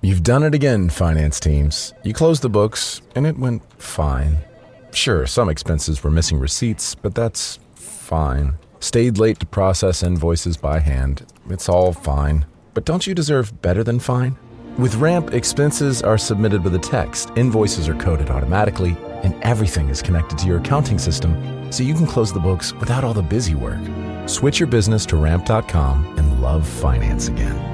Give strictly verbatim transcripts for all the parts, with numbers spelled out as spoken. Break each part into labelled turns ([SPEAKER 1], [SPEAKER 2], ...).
[SPEAKER 1] You've done it again, finance teams. You closed the books, and it went fine. Sure, some expenses were missing receipts, but that's fine. Stayed late to process invoices by hand. It's all fine. But don't you deserve better than fine? With Ramp, expenses are submitted with a text, invoices are coded automatically, and everything is connected to your accounting system, so you can close the books without all the busy work. Switch your business to ramp dot com and love finance again.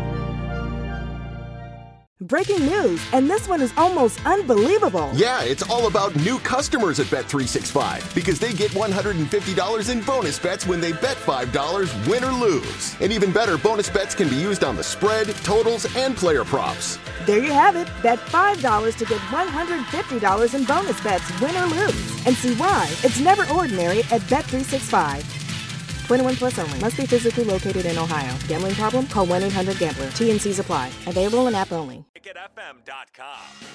[SPEAKER 2] Breaking news, and this one is almost unbelievable.
[SPEAKER 3] Yeah, it's all about new customers at Bet three sixty-five because they get one hundred fifty dollars in bonus bets when they bet five dollars, win or lose. And even better, bonus bets can be used on the spread, totals, and player props.
[SPEAKER 2] There you have it. Bet five dollars to get one hundred fifty dollars in bonus bets, win or lose. And see why it's never ordinary at Bet three sixty-five. twenty-one plus only. Must be physically located in Ohio. Gambling problem? Call one eight hundred gambler. T N Cs apply. Available in app only.
[SPEAKER 4] Ticket F M dot com.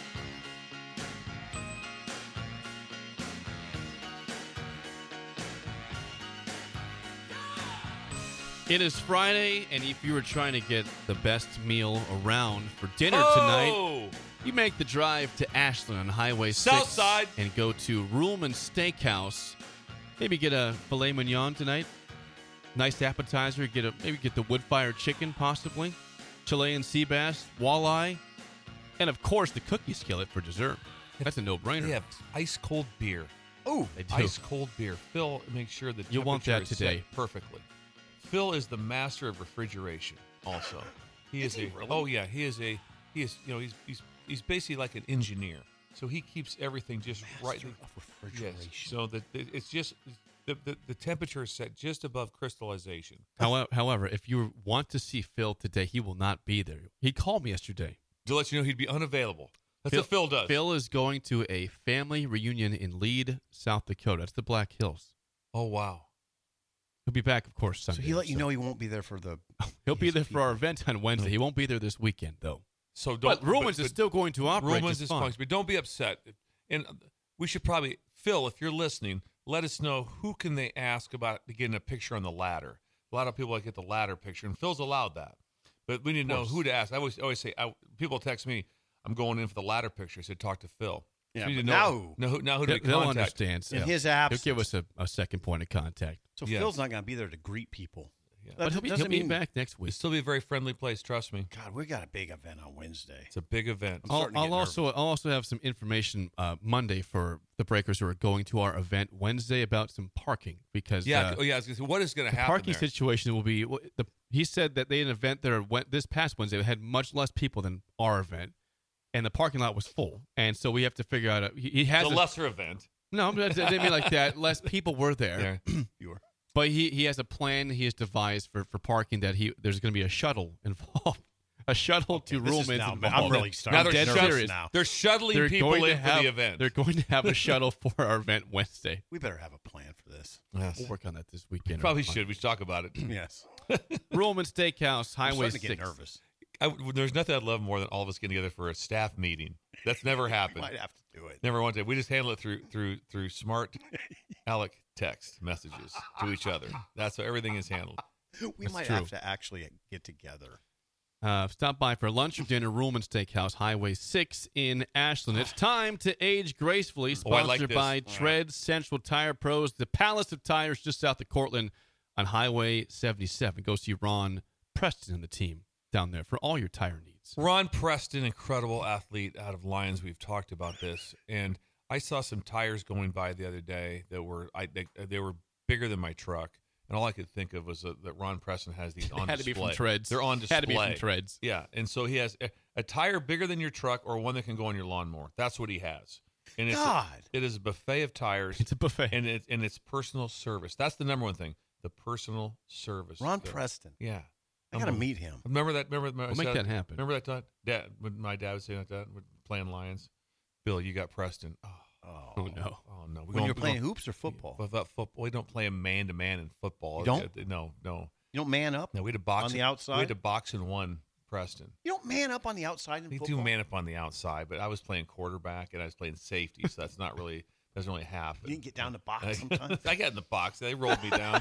[SPEAKER 5] It is Friday, and if you were trying to get the best meal around for dinner
[SPEAKER 6] Oh!
[SPEAKER 5] tonight, you make the drive to Ashland on Highway six
[SPEAKER 6] Southside.
[SPEAKER 5] and go to Ruhlman Steakhouse. Maybe get a filet mignon tonight. Nice appetizer. Get a maybe get the wood-fired chicken, possibly. Chilean sea bass, walleye, and of course the cookie skillet for dessert. That's a no-brainer.
[SPEAKER 6] They have ice cold beer. Oh,
[SPEAKER 5] They do.
[SPEAKER 6] ice cold beer. Phil, make sure the
[SPEAKER 5] You'll want
[SPEAKER 6] temperature
[SPEAKER 5] that
[SPEAKER 6] is
[SPEAKER 5] today.
[SPEAKER 6] set perfectly. Phil is the master of refrigeration. Also, he is,
[SPEAKER 7] Is he
[SPEAKER 6] a.
[SPEAKER 7] really?
[SPEAKER 6] Oh yeah, he is a. He is. You know, he's he's he's basically like an engineer. So he keeps everything just right.
[SPEAKER 7] Master of refrigeration.
[SPEAKER 6] Yes. So that it's just the, the the temperature is set just above crystallization.
[SPEAKER 5] However, however, if you want to see Phil today, he will not be there. He called me yesterday.
[SPEAKER 6] To let you know, he'd be unavailable. That's
[SPEAKER 5] Phil,
[SPEAKER 6] what Phil does.
[SPEAKER 5] Phil is going to a family reunion in Lead, South Dakota. That's the Black Hills.
[SPEAKER 6] Oh wow.
[SPEAKER 5] He'll be back, of course,
[SPEAKER 7] So
[SPEAKER 5] Sunday.
[SPEAKER 7] he let you know he won't be there for the.
[SPEAKER 5] He'll be
[SPEAKER 7] his
[SPEAKER 5] there for our
[SPEAKER 7] people.
[SPEAKER 5] event on Wednesday. He won't be there this weekend, though.
[SPEAKER 6] So don't.
[SPEAKER 5] But Ruhlman's
[SPEAKER 6] but-
[SPEAKER 5] is
[SPEAKER 6] but-
[SPEAKER 5] still going to operate
[SPEAKER 6] Ruhlman's
[SPEAKER 5] just
[SPEAKER 6] is
[SPEAKER 5] fine.
[SPEAKER 6] fine. But don't be upset. And we should probably, Phil, if you're listening, let us know who can they ask about getting a picture on the ladder. A lot of people like get the ladder picture, and Phil's allowed that. But we need to know who to ask. I always always say, I, people text me, I'm going in for the ladder picture. I said, talk to Phil.
[SPEAKER 7] Yeah,
[SPEAKER 6] So we
[SPEAKER 7] but
[SPEAKER 6] need to
[SPEAKER 7] now,
[SPEAKER 6] know, know, who- now who
[SPEAKER 5] He'll,
[SPEAKER 6] to
[SPEAKER 5] he'll
[SPEAKER 6] contact.
[SPEAKER 5] understand.
[SPEAKER 7] in
[SPEAKER 5] So
[SPEAKER 7] his
[SPEAKER 5] he'll
[SPEAKER 7] absence,
[SPEAKER 5] give us a, a second point of contact.
[SPEAKER 7] so
[SPEAKER 6] Yes.
[SPEAKER 7] Phil's not going to be there to greet people.
[SPEAKER 6] Yeah.
[SPEAKER 7] That
[SPEAKER 5] But he'll be,
[SPEAKER 7] doesn't
[SPEAKER 5] he'll be
[SPEAKER 7] mean-
[SPEAKER 5] back next week.
[SPEAKER 6] It'll still be a very friendly place, trust me.
[SPEAKER 7] God, we got a big event on Wednesday.
[SPEAKER 6] It's a big event.
[SPEAKER 7] I'm
[SPEAKER 5] I'll,
[SPEAKER 7] starting to
[SPEAKER 5] I'll
[SPEAKER 7] get
[SPEAKER 5] also I'll also have some information uh, Monday for the breakers who are going to our event Wednesday about some parking because
[SPEAKER 6] Yeah,
[SPEAKER 5] uh,
[SPEAKER 6] oh, yeah. I was gonna say, what is going to
[SPEAKER 5] the
[SPEAKER 6] happen
[SPEAKER 5] parking
[SPEAKER 6] there?
[SPEAKER 5] situation will be. well, The, he said that they had an event there went this past Wednesday that had much less people than our event, and the parking lot was full. And so we have to figure out. A, he, he has
[SPEAKER 6] It's a
[SPEAKER 5] a-
[SPEAKER 6] lesser event.
[SPEAKER 5] no, I didn't mean like that. Less people were there.
[SPEAKER 6] Yeah.
[SPEAKER 7] You were.
[SPEAKER 5] But he, he has a plan he has devised for, for parking that he there's going to be a shuttle involved, a shuttle to
[SPEAKER 7] This is
[SPEAKER 5] Ruhlman's
[SPEAKER 7] now-
[SPEAKER 5] involved.
[SPEAKER 7] I'm really starting
[SPEAKER 6] Now
[SPEAKER 7] to
[SPEAKER 6] they're
[SPEAKER 7] get
[SPEAKER 5] dead
[SPEAKER 7] nervous
[SPEAKER 5] serious.
[SPEAKER 7] now.
[SPEAKER 6] They're shuttling
[SPEAKER 5] They're
[SPEAKER 6] people
[SPEAKER 5] going
[SPEAKER 6] in
[SPEAKER 5] to have
[SPEAKER 6] for the event.
[SPEAKER 5] they're going to have a shuttle for our event Wednesday.
[SPEAKER 7] We better have a plan for this.
[SPEAKER 6] Yes.
[SPEAKER 5] We'll work on that this weekend.
[SPEAKER 6] Probably should. We should talk about it.
[SPEAKER 7] Yes.
[SPEAKER 5] Ruhlman Steakhouse,
[SPEAKER 7] I'm
[SPEAKER 5] Highway
[SPEAKER 7] starting to get
[SPEAKER 5] six.
[SPEAKER 7] nervous.
[SPEAKER 6] I, there's nothing I'd love more than all of us getting together for a staff meeting. That's never
[SPEAKER 7] We
[SPEAKER 6] happened.
[SPEAKER 7] might have to do it.
[SPEAKER 6] Never wanted. We just handle it through through through smart Alec text messages to each other. That's how everything is handled.
[SPEAKER 7] We
[SPEAKER 5] That's
[SPEAKER 7] might
[SPEAKER 5] true.
[SPEAKER 7] have to actually get together.
[SPEAKER 5] Uh, stop by for lunch or dinner, Ruhlman Steakhouse, Highway six in Ashland. It's time to age gracefully,
[SPEAKER 6] Oh, I
[SPEAKER 5] sponsored
[SPEAKER 6] like this.
[SPEAKER 5] by
[SPEAKER 6] All right.
[SPEAKER 5] Tread Central Tire Pros, the Palace of Tires just south of Cortland on Highway seventy-seven. Go see Ron Preston and the team down there for all your tire needs.
[SPEAKER 6] Ron Preston, incredible athlete out of Lions. We've talked about this, and I saw some tires going by the other day that were I they, they were bigger than my truck, and all I could think of was uh, that Ron Preston has these on
[SPEAKER 5] Had to be
[SPEAKER 6] display.
[SPEAKER 5] from Treads.
[SPEAKER 6] They're on display.
[SPEAKER 5] Had to be from Treads.
[SPEAKER 6] Yeah, and so he has a, a tire bigger than your truck or one that can go on your lawnmower. That's what he has. And it's
[SPEAKER 7] God.
[SPEAKER 6] A, it is a buffet of tires.
[SPEAKER 5] It's a buffet.
[SPEAKER 6] and it's and it's personal service. That's the number one thing. The personal service.
[SPEAKER 7] Ron
[SPEAKER 6] there.
[SPEAKER 7] Preston.
[SPEAKER 6] Yeah.
[SPEAKER 7] I got to
[SPEAKER 6] Unbelievable.
[SPEAKER 7] meet him.
[SPEAKER 6] Remember that? Remember, remember I
[SPEAKER 5] We'll make
[SPEAKER 6] said-
[SPEAKER 5] that happen.
[SPEAKER 6] Remember that time? Dad, when my dad was saying like that, with playing Lions. Bill, you got Preston. Oh,
[SPEAKER 7] Oh,
[SPEAKER 5] Oh, no.
[SPEAKER 6] oh no.
[SPEAKER 7] When you're playing hoops or football,
[SPEAKER 6] Without football, we don't play him man to man in football.
[SPEAKER 7] You don't?
[SPEAKER 6] Uh, No, no,
[SPEAKER 7] you don't man up.
[SPEAKER 6] no. We had a box
[SPEAKER 7] On the
[SPEAKER 6] We
[SPEAKER 7] outside?
[SPEAKER 6] had a box and one Preston.
[SPEAKER 7] You don't man up on the outside in
[SPEAKER 6] We
[SPEAKER 7] football.
[SPEAKER 6] do man up on the outside, but I was playing quarterback and I was playing safety, so that's not really doesn't really happen.
[SPEAKER 7] You didn't get down the box sometimes.
[SPEAKER 6] I got in the box. They rolled me down.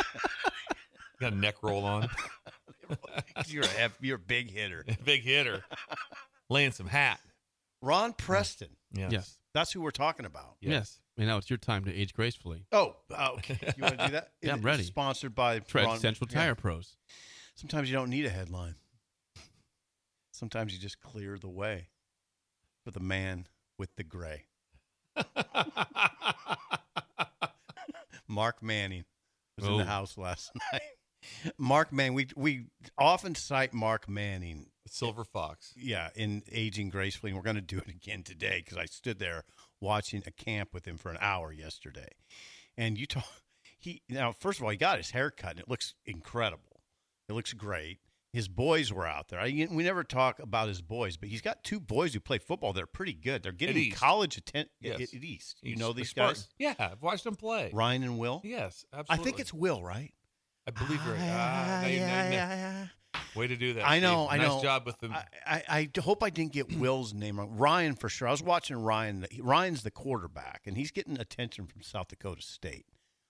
[SPEAKER 6] Got a neck roll on.
[SPEAKER 7] you're a hev- you're a big hitter.
[SPEAKER 6] Big hitter. laying some hat.
[SPEAKER 7] Ron Preston.
[SPEAKER 6] Yes.
[SPEAKER 5] Yes.
[SPEAKER 7] That's who we're talking about.
[SPEAKER 6] Yes.
[SPEAKER 5] Yes. And now it's your time to age gracefully.
[SPEAKER 7] Oh, oh, okay. You want to do that?
[SPEAKER 5] Yeah, I'm
[SPEAKER 7] It's
[SPEAKER 5] ready.
[SPEAKER 7] Sponsored by
[SPEAKER 5] Tread
[SPEAKER 7] Ron-
[SPEAKER 5] Central
[SPEAKER 7] yeah.
[SPEAKER 5] Tire Pros.
[SPEAKER 7] Sometimes you don't need a headline. Sometimes you just clear the way for the man with the gray. Mark Manning was in the
[SPEAKER 5] Oh.
[SPEAKER 7] house last night. Mark Manning, we we often cite Mark Manning,
[SPEAKER 6] Silver Fox.
[SPEAKER 7] yeah, in Aging Gracefully, and we're going to do it again today because I stood there watching a camp with him for an hour yesterday. And you talk, he now first of all, he got his hair cut, and it looks incredible. It looks great. His boys were out there. I, we never talk about his boys, but he's got two boys who play football. They're pretty good. They're getting
[SPEAKER 6] East.
[SPEAKER 7] college attention
[SPEAKER 6] Yes.
[SPEAKER 7] at, at East. You
[SPEAKER 6] East.
[SPEAKER 7] know
[SPEAKER 6] The
[SPEAKER 7] these
[SPEAKER 6] Spartans.
[SPEAKER 7] guys?
[SPEAKER 6] Yeah, I've watched them play.
[SPEAKER 7] Ryan and Will?
[SPEAKER 6] Yes,
[SPEAKER 7] I
[SPEAKER 6] absolutely.
[SPEAKER 7] think it's Will, right?
[SPEAKER 6] I believe you're right.
[SPEAKER 7] Ah,
[SPEAKER 6] Ah, now you- now
[SPEAKER 7] yeah,
[SPEAKER 6] you-
[SPEAKER 7] yeah, yeah.
[SPEAKER 6] Way to do that.
[SPEAKER 7] I know,
[SPEAKER 6] Steve.
[SPEAKER 7] I
[SPEAKER 6] nice
[SPEAKER 7] know.
[SPEAKER 6] job with them.
[SPEAKER 7] I, I, I d- hope I didn't get Will's name wrong. Ryan for sure. I was watching Ryan. Ryan's the quarterback, and he's getting attention from South Dakota State.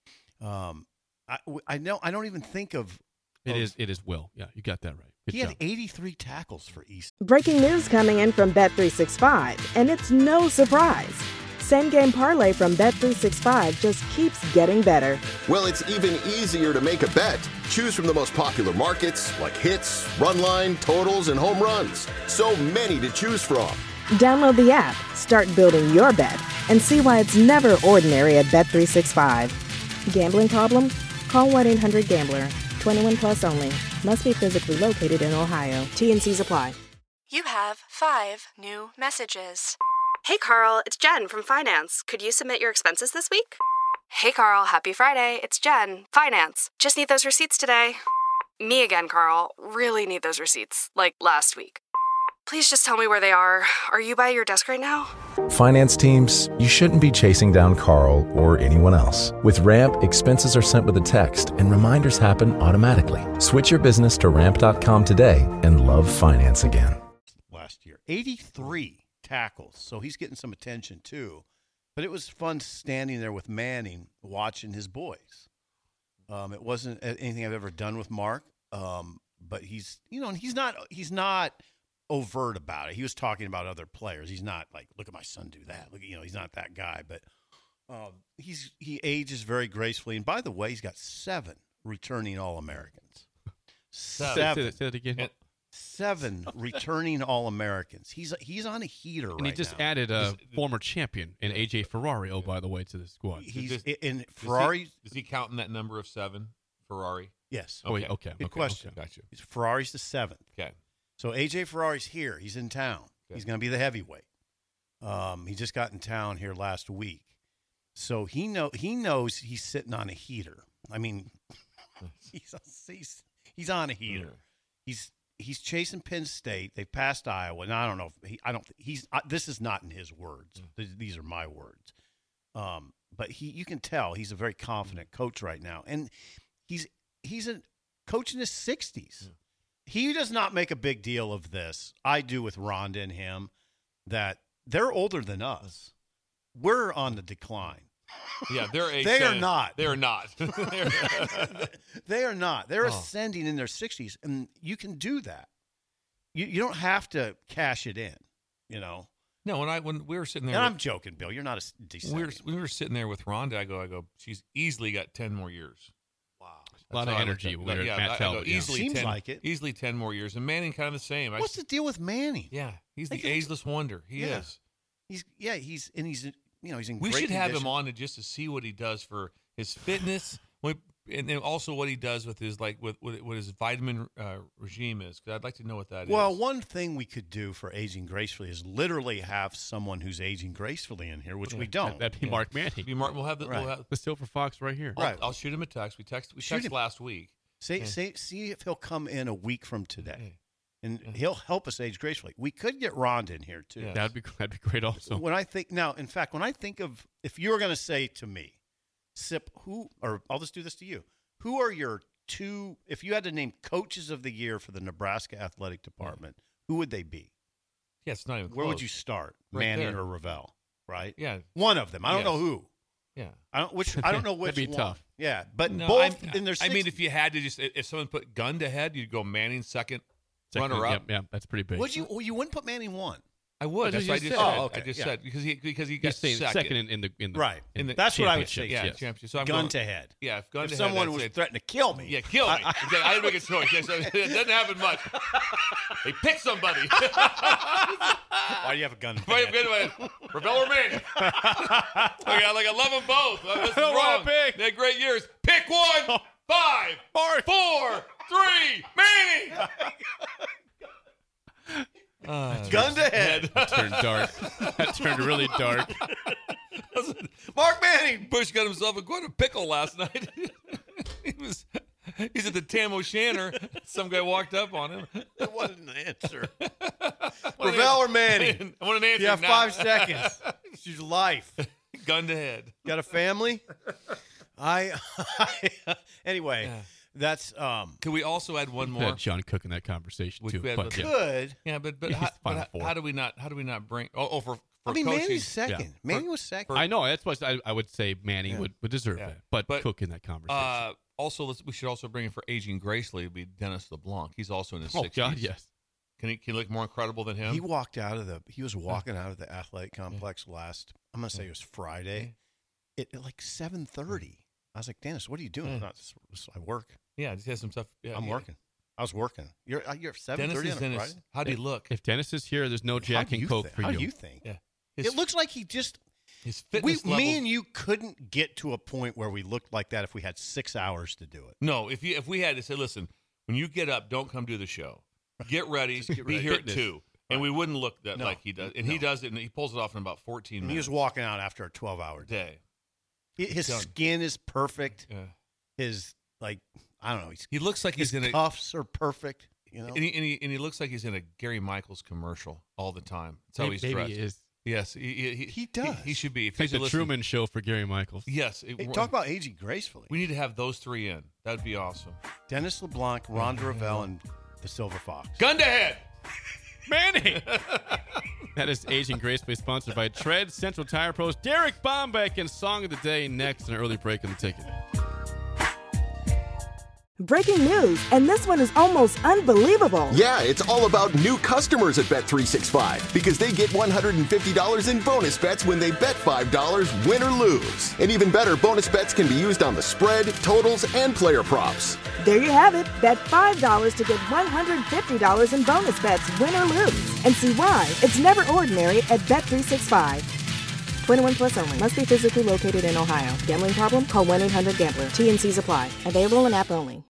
[SPEAKER 7] Um, I, I know. I don't even think of.
[SPEAKER 5] It
[SPEAKER 7] of-
[SPEAKER 5] is. It is Will. Yeah, you got that right. Good
[SPEAKER 7] He
[SPEAKER 5] job.
[SPEAKER 7] had eighty-three tackles for East.
[SPEAKER 2] Breaking news coming in from Bet three sixty-five, and it's no surprise. Same game parlay from Bet three sixty-five just keeps getting better.
[SPEAKER 3] Well, it's even easier to make a bet. Choose from the most popular markets like hits, run line, totals, and home runs. So many to choose from.
[SPEAKER 2] Download the app, start building your bet, and see why it's never ordinary at Bet three sixty-five. Gambling problem? Call one eight hundred gambler. twenty-one plus only. Must be physically located in Ohio. T and C's apply.
[SPEAKER 4] You have five new messages. Hey Carl, it's Jen from Finance. Could you submit your expenses this week? Hey Carl, happy Friday. It's Jen, Finance. Just need those receipts today. Me again, Carl. Really need those receipts. Like last week. Please just tell me where they are. Are you by your desk right now?
[SPEAKER 1] Finance teams, you shouldn't be chasing down Carl or anyone else. With Ramp, expenses are sent with a text and reminders happen automatically. Switch your business to ramp dot com today and love finance again.
[SPEAKER 7] Last year, eighty-three tackles. So he's getting some attention too. But it was fun standing there with Manning watching his boys. Um, it wasn't anything I've ever done with Mark, um, but he's you know he's not he's not overt about it. He was talking about other players. He's not like, look at my son do that. Look, you know, he's not that guy. But um, he's he ages very gracefully. And by the way, he's got seven returning All-Americans.
[SPEAKER 6] Seven.
[SPEAKER 5] Say,
[SPEAKER 7] Seven.
[SPEAKER 5] that- say that again.
[SPEAKER 6] And-
[SPEAKER 7] Seven returning All-Americans. He's he's on a heater
[SPEAKER 5] and
[SPEAKER 7] right
[SPEAKER 5] he just
[SPEAKER 7] now.
[SPEAKER 5] added a
[SPEAKER 6] Is-
[SPEAKER 5] former champion in A J Ferrari. Oh, by the way, to the squad.
[SPEAKER 7] He's
[SPEAKER 6] Does-
[SPEAKER 7] in
[SPEAKER 6] Does he-
[SPEAKER 7] Ferrari.
[SPEAKER 6] Is he counting that number of seven, Ferrari?
[SPEAKER 7] Yes.
[SPEAKER 5] Oh, wait,
[SPEAKER 6] okay.
[SPEAKER 5] okay.
[SPEAKER 7] Good
[SPEAKER 5] okay,
[SPEAKER 7] question.
[SPEAKER 5] okay.
[SPEAKER 6] Gotcha.
[SPEAKER 7] Ferrari's the seventh.
[SPEAKER 6] Okay.
[SPEAKER 7] So A J Ferrari's here. He's in town.
[SPEAKER 6] Okay.
[SPEAKER 7] He's going to be the heavyweight. Um, he just got in town here last week, so he know he knows he's sitting on a heater. I mean, he's he's he's on a heater.
[SPEAKER 6] Mm.
[SPEAKER 7] He's he's chasing Penn State. They passed Iowa, and I don't know. If he, I don't. He's uh, this is not in his words.
[SPEAKER 6] Mm.
[SPEAKER 7] Th- These are my words. Um, but he, you can tell he's a very confident coach right now, and he's he's a coach in his sixties.
[SPEAKER 6] Yeah.
[SPEAKER 7] He does not make a big deal of this. I do with Rhonda and him. That they're older than us. We're on the decline.
[SPEAKER 6] Yeah, they're age
[SPEAKER 7] They are
[SPEAKER 6] seven.
[SPEAKER 7] not.
[SPEAKER 6] They're not.
[SPEAKER 7] They are not. They're
[SPEAKER 6] Oh.
[SPEAKER 7] ascending in their sixties, and you can do that. You you don't have to cash it in, you know.
[SPEAKER 6] No, when I when we were sitting there,
[SPEAKER 7] And I'm
[SPEAKER 6] with-
[SPEAKER 7] joking, Bill. You're not a
[SPEAKER 6] we
[SPEAKER 7] descending.
[SPEAKER 6] were we were sitting there with Rhonda. I go, I go. She's easily got ten more years.
[SPEAKER 7] Wow.
[SPEAKER 5] A lot
[SPEAKER 6] That's
[SPEAKER 5] of
[SPEAKER 6] how I
[SPEAKER 5] energy
[SPEAKER 6] looked
[SPEAKER 5] when
[SPEAKER 6] at-
[SPEAKER 5] we were
[SPEAKER 6] yeah,
[SPEAKER 5] at Matt
[SPEAKER 6] I- I go,
[SPEAKER 5] Talbot, yeah.
[SPEAKER 6] Easily
[SPEAKER 7] Seems
[SPEAKER 6] ten,
[SPEAKER 7] like it.
[SPEAKER 6] Easily ten more years. And Manning kind of the same. I
[SPEAKER 7] What's the deal with Manning?
[SPEAKER 6] Yeah, he's the
[SPEAKER 7] Like, it's-
[SPEAKER 6] ageless wonder. He
[SPEAKER 7] Yeah.
[SPEAKER 6] is.
[SPEAKER 7] He's yeah. He's and he's you know he's in.
[SPEAKER 6] We
[SPEAKER 7] great
[SPEAKER 6] should have
[SPEAKER 7] condition.
[SPEAKER 6] him on to just to see what he does for his fitness, what- and then also what he does with his like with what, what his vitamin uh, regime is. Because I'd like to know what that is.
[SPEAKER 7] Well, one thing we could do for aging gracefully is literally have someone who's aging gracefully in here, which we don't.
[SPEAKER 5] That'd be
[SPEAKER 6] Yeah.
[SPEAKER 5] Mark Manning.
[SPEAKER 6] Be Mark, we'll have the.
[SPEAKER 7] Right.
[SPEAKER 6] We'll have,
[SPEAKER 5] The Silver Fox right here.
[SPEAKER 6] I'll,
[SPEAKER 7] Right.
[SPEAKER 6] I'll shoot him a text. We text. We
[SPEAKER 7] Shoot
[SPEAKER 6] text
[SPEAKER 7] him.
[SPEAKER 6] last week.
[SPEAKER 7] Say,
[SPEAKER 6] Yeah.
[SPEAKER 7] say, see if he'll come in a week from today,
[SPEAKER 6] Yeah.
[SPEAKER 7] and
[SPEAKER 6] Yeah.
[SPEAKER 7] he'll help us age gracefully. We could get Rhonda in here too.
[SPEAKER 6] Yeah.
[SPEAKER 5] That'd be that'd be great. Also,
[SPEAKER 7] When I think now, in fact, when I think of if you were going to say to me, Sip, who, or I'll just do this to you, who are your two? If you had to name coaches of the year for the Nebraska athletic department, who would they be?
[SPEAKER 6] Yeah, it's not even.
[SPEAKER 7] Where would
[SPEAKER 6] close.
[SPEAKER 7] you start,
[SPEAKER 6] Right
[SPEAKER 7] Manning
[SPEAKER 6] there.
[SPEAKER 7] or Ravel? Right?
[SPEAKER 6] Yeah,
[SPEAKER 7] One of them. I don't
[SPEAKER 6] Yes.
[SPEAKER 7] know who.
[SPEAKER 6] yeah.
[SPEAKER 7] I don't which. I don't know which
[SPEAKER 5] That'd be
[SPEAKER 7] one.
[SPEAKER 5] tough.
[SPEAKER 7] Yeah, but
[SPEAKER 6] No,
[SPEAKER 7] both
[SPEAKER 6] I'm-
[SPEAKER 7] in their.
[SPEAKER 6] I mean,
[SPEAKER 7] sixties.
[SPEAKER 6] if you had to just, if someone put gun to head, you'd go Manning second,
[SPEAKER 5] Second,
[SPEAKER 6] runner up.
[SPEAKER 5] Yeah, yeah, that's pretty big.
[SPEAKER 7] Would you? Well, you wouldn't put Manning one.
[SPEAKER 6] I would.
[SPEAKER 5] That's
[SPEAKER 6] That's
[SPEAKER 5] what
[SPEAKER 6] what I
[SPEAKER 5] you
[SPEAKER 6] just
[SPEAKER 5] said.
[SPEAKER 6] said.
[SPEAKER 7] Oh, okay,
[SPEAKER 6] I just
[SPEAKER 7] yeah.
[SPEAKER 6] said because he because he got
[SPEAKER 5] He's saying
[SPEAKER 6] second.
[SPEAKER 5] second in, in the in the
[SPEAKER 7] Right.
[SPEAKER 5] in the
[SPEAKER 7] That's what I would
[SPEAKER 5] championship,
[SPEAKER 7] say.
[SPEAKER 5] yes.
[SPEAKER 6] Yeah, championship. So I'm
[SPEAKER 7] Gun
[SPEAKER 6] going,
[SPEAKER 7] to head.
[SPEAKER 6] Yeah, if gun
[SPEAKER 7] If
[SPEAKER 6] to
[SPEAKER 7] someone
[SPEAKER 6] head,
[SPEAKER 7] was
[SPEAKER 6] I'd say-
[SPEAKER 7] threatening to kill me,
[SPEAKER 6] yeah, kill me. Exactly. I didn't make a choice. Yeah, so it doesn't happen much. They pick somebody.
[SPEAKER 7] why do you have a gun? To
[SPEAKER 6] Wait,
[SPEAKER 7] head?
[SPEAKER 6] wait, wait. Ravel or Manning? like, I, like I love them both. Uh, this is
[SPEAKER 5] don't wanna
[SPEAKER 6] wrong.
[SPEAKER 5] pick.
[SPEAKER 6] They had great years. Pick one. Five.
[SPEAKER 5] Four.
[SPEAKER 6] Four. Three. Manning. Uh,
[SPEAKER 7] Gun to head.
[SPEAKER 5] That turned dark. That turned really dark.
[SPEAKER 7] Mark Manning.
[SPEAKER 6] Bush got himself in quite a pickle last night. he was. He's at the Tam O'Shanter. Some guy walked up on him.
[SPEAKER 7] That wasn't an answer.
[SPEAKER 6] What an
[SPEAKER 7] Ravel or
[SPEAKER 6] answer.
[SPEAKER 7] Manning?
[SPEAKER 6] I want an answer
[SPEAKER 7] You have
[SPEAKER 6] now.
[SPEAKER 7] five seconds. It's your life.
[SPEAKER 6] Gun to head.
[SPEAKER 7] Got a family? I, I anyway, that's um
[SPEAKER 6] Could we also add one
[SPEAKER 5] We
[SPEAKER 6] more?
[SPEAKER 5] had John Cook in that conversation
[SPEAKER 6] We
[SPEAKER 5] too.
[SPEAKER 6] could,
[SPEAKER 5] But
[SPEAKER 6] but
[SPEAKER 5] yeah.
[SPEAKER 7] good.
[SPEAKER 6] Yeah, but but,
[SPEAKER 5] He's
[SPEAKER 6] how,
[SPEAKER 5] Final
[SPEAKER 6] but how,
[SPEAKER 5] Four.
[SPEAKER 6] how do we not how do we not bring? Oh, oh for, for
[SPEAKER 7] I mean,
[SPEAKER 6] coaching.
[SPEAKER 7] Manning's second.
[SPEAKER 5] Yeah.
[SPEAKER 7] Manning was second.
[SPEAKER 5] I know that's what I, I would say. Manning
[SPEAKER 7] Yeah.
[SPEAKER 5] would, would deserve
[SPEAKER 6] Yeah.
[SPEAKER 5] that, but,
[SPEAKER 6] But,
[SPEAKER 5] Cook in that conversation.
[SPEAKER 6] Uh, also, let's, we should also bring in for aging gracefully. Would be Dennis LeBlanc. He's also in his
[SPEAKER 5] oh
[SPEAKER 6] sixties.
[SPEAKER 5] God, yes.
[SPEAKER 6] Can he can he look more incredible than him?
[SPEAKER 7] He walked out of the. He was walking out of the athletic complex last. I'm gonna say it was Friday. It at like seven thirty. I was like, Dennis, what are you doing?
[SPEAKER 6] Yeah.
[SPEAKER 7] Not, I work.
[SPEAKER 6] yeah, just has some stuff. Yeah,
[SPEAKER 7] I'm
[SPEAKER 6] yeah.
[SPEAKER 7] working. I was working. You're uh, you're seven
[SPEAKER 6] Dennis
[SPEAKER 7] thirty
[SPEAKER 6] is
[SPEAKER 7] on
[SPEAKER 6] in
[SPEAKER 7] a
[SPEAKER 6] his.
[SPEAKER 7] Friday.
[SPEAKER 6] How do you look?
[SPEAKER 5] If Dennis is here, there's no
[SPEAKER 7] How
[SPEAKER 5] Jack
[SPEAKER 7] do
[SPEAKER 5] and
[SPEAKER 7] you
[SPEAKER 5] Coke
[SPEAKER 7] thi-
[SPEAKER 5] for
[SPEAKER 7] How
[SPEAKER 5] you.
[SPEAKER 7] do you think?
[SPEAKER 6] Yeah, his,
[SPEAKER 7] It looks like he just.
[SPEAKER 6] his
[SPEAKER 7] We,
[SPEAKER 6] fitness level.
[SPEAKER 7] me and you couldn't get to a point where we looked like that if we had six hours to do it.
[SPEAKER 6] No, if you if we had to say, listen, when you get up, don't come do the show. Get ready.
[SPEAKER 7] get
[SPEAKER 6] be
[SPEAKER 7] ready.
[SPEAKER 6] here
[SPEAKER 5] Fitness.
[SPEAKER 6] at two, and we wouldn't look that
[SPEAKER 7] No.
[SPEAKER 6] like he does. And he
[SPEAKER 7] No.
[SPEAKER 6] does it, and he pulls it off in about fourteen
[SPEAKER 7] And he
[SPEAKER 6] minutes.
[SPEAKER 7] was walking out after a twelve-hour day.
[SPEAKER 6] day.
[SPEAKER 7] He- His
[SPEAKER 6] Done.
[SPEAKER 7] skin is perfect.
[SPEAKER 6] Yeah.
[SPEAKER 7] His like I don't know. He's,
[SPEAKER 6] He looks like
[SPEAKER 7] his
[SPEAKER 6] he's in a
[SPEAKER 7] cuffs are perfect. You know.
[SPEAKER 6] and he, and, he, and he looks like he's in a Gary Michaels commercial all the time. That's how
[SPEAKER 5] Maybe,
[SPEAKER 6] he's
[SPEAKER 5] maybe
[SPEAKER 6] dressed.
[SPEAKER 5] he is.
[SPEAKER 6] Yes, he, he, he,
[SPEAKER 7] He does.
[SPEAKER 6] He, should be. If
[SPEAKER 5] It's like
[SPEAKER 6] he's a
[SPEAKER 5] the
[SPEAKER 6] listener-
[SPEAKER 5] Truman Show for Gary Michaels.
[SPEAKER 6] Yes. it-
[SPEAKER 7] Hey, talk about aging gracefully.
[SPEAKER 6] We need to have those three in. That'd be awesome.
[SPEAKER 7] Dennis LeBlanc, Ronda Ravel, and the Silver Fox.
[SPEAKER 6] Gun to head.
[SPEAKER 5] Manning. That is Aging Gracefully, sponsored by Tread, Central Tire Pros, Derek Bombeck, and Song of the Day next, an early break on the ticket.
[SPEAKER 2] Breaking news, and this one is almost unbelievable.
[SPEAKER 3] Yeah, it's all about new customers at Bet three sixty-five because they get one hundred fifty dollars in bonus bets when they bet five dollars, win or lose. And even better, bonus bets can be used on the spread, totals, and player props.
[SPEAKER 2] There you have it. Bet five dollars to get one hundred fifty dollars in bonus bets, win or lose. And see why it's never ordinary at Bet three sixty-five. twenty-one plus only. Must be physically located in Ohio. Gambling problem? Call one eight hundred gambler. T N Cs apply. Available in app only.